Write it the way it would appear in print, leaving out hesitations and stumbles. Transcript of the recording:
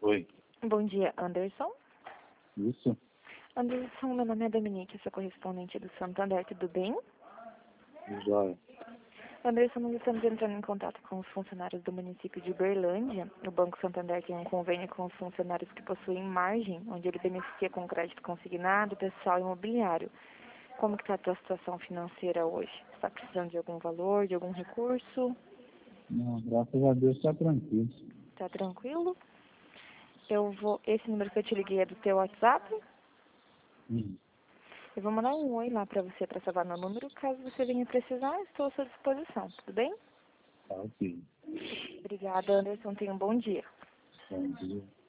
Oi, Bom dia, Anderson. isso? Anderson, meu nome é Dominique, eu sou correspondente do Santander, tudo bem? Jóia. Anderson, nós estamos entrando em contato com os funcionários do município de Uberlândia. O Banco Santander tem um convênio com os funcionários que possuem margem, onde ele beneficia com crédito consignado, pessoal e imobiliário. Como que está a tua situação financeira hoje? Está precisando de algum valor, de algum recurso? Não, graças a Deus está tranquilo. Está tranquilo? Esse número que eu te liguei é do teu WhatsApp? Hum, Eu vou mandar um oi lá para você para salvar meu número. Caso você venha precisar, estou à sua disposição. Tudo bem? tá ok. Obrigada, Anderson. Tenha um bom dia. Bom dia.